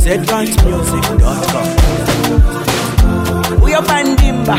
zedlinemusic.com. Uyo bandimba.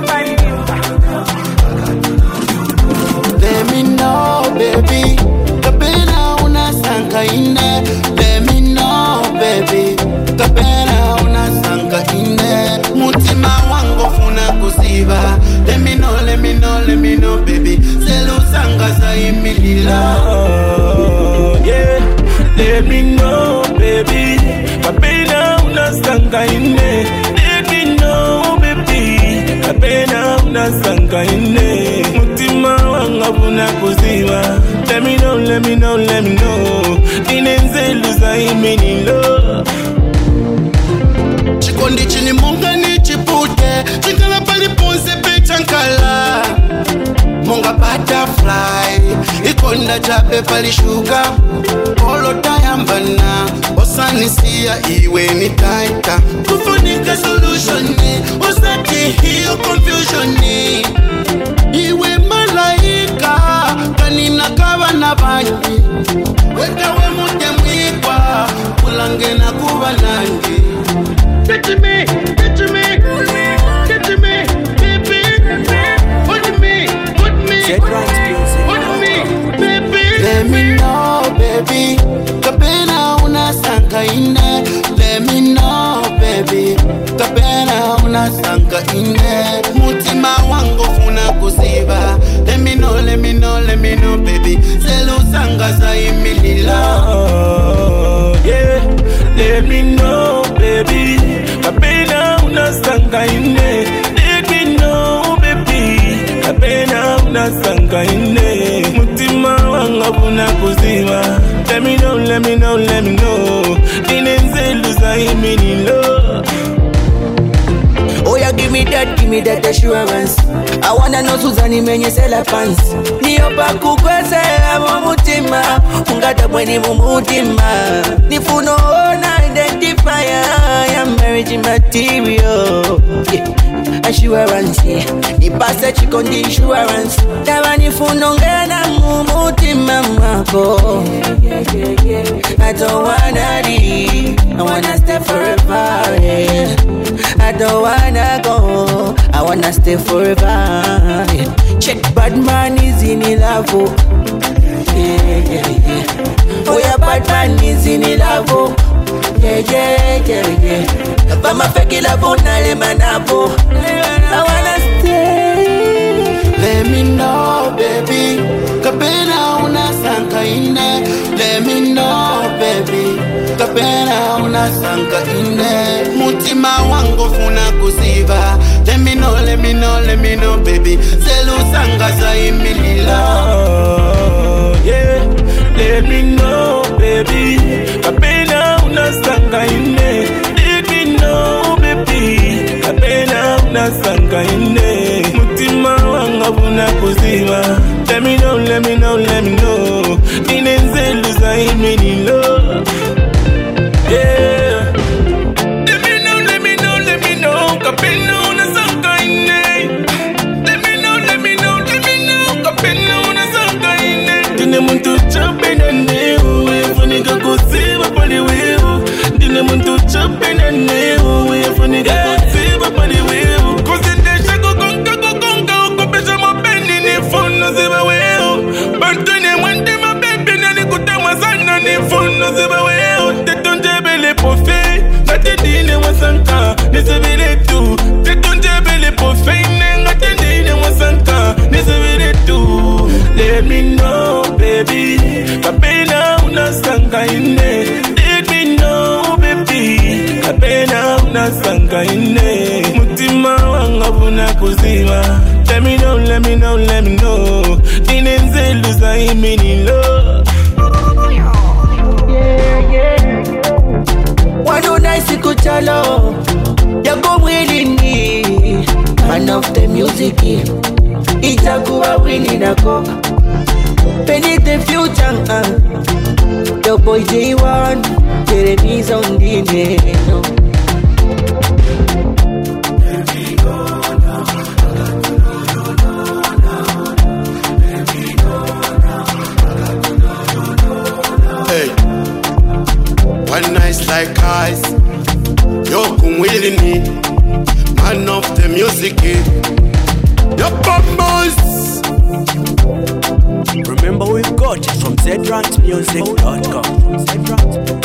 Let me know, baby. Kapena unasanka ine. Let me know, baby. Kapena unasanka ine. Mutima wangu funa kusiba. Let me know, baby. Selu sanga za imilila. Yeah, let me know, baby. Kapena unasanka ine. Let me know, baby. Kapena unasanka ine. Mutima wangu funa kusiba. Let me know. Inenzelu za imilila. Chikondi chini munga ni chipute. Chikala pali ponse pe chankala. Munga butterfly. Ikonda chape pali sugar. Olo tayambana. Osanisia iwe ni taita. Kufunika solution ni. Osati hiyo confusion ni. Iwe malaika. Kanina kaba na banyi. Weka we mute mwikwa. Kulange na kuba nangi. Get to me, baby. Hold me, baby. Let me know, baby. Kapena unasanka ine. Let me know, baby. Kapena unasanka ine. Mutima wangu funa kusiba. Let me know, baby. Selu sanga za imilila. Yeah, let me know, baby. Kapena unasanka ine. Let me know, baby. Kapena unasanka ine. Mutima wanga funa kusiba. Let me know. Inenzelu za iminilo. Oh yeah, give me that assurance. I wanna know Suzanne menye sela pants. Niyopa kukwese amo mutima. Ungata mweni mumutima. Nifuno ona identifier. I am marriage material. Yeah. Assurance, yeah. Nipase chikondi insurance. Tawa nifuno ngena mumutima mwako. I don't wanna leave. I wanna stay forever, yeah. I don't wanna go, I wanna stay forever, yeah. Check bad man is in love, yeah. Oh yeah, bad man is in love, yeah. Bama feki love, na le manabo. I wanna stay. Let me know, baby. Kapena unasanka ine. Let me know, baby. Kapena unasanka ine. Mutima wangu funa kusiba. Let me know, baby. Selu sanga za imilila. Yeah, let me know, baby. Kapena unasanka ine. Let me know, baby. Kapena unasanka ine. Mutima wanga funa kusiba. Let me know. Inenzelu za iminilo. Yeah. Let me know. Kapena unasanka ine. Let me know. Kapena unasanka ine. Dine muntu chape na neo. Yafunika kusiba pali wewe. Dine muntu chape na neo. Yafunika kusiba pali wewe. Kusindesha kukonga. Ukopesha mapendi ni funo ziba wewe. Bantune mwende mabebi na nikutama sana ni funo ziba wewe. Tetonjebele pofe. Natendine wasanka. Nisebele tu. Tetonjebele pofe. Natendine wasanka. Nisebele tu. Let me know, baby. Kapena unasanka ine. Let me know, baby. Kapena unasanka ine. Mutima wanga funa kusiba. Let me know. Inenzelu za iminilo. Yeah. Wano nice kuchalo. Yako mwilini. Man of the music. Itakuwa wini nako. Penny the future. Your boy J1. Jeremy's on the name. One nice like guys. Yo kumwilini, man of the music. Yo bombos. Remember we've got it from ZRantMusic.com.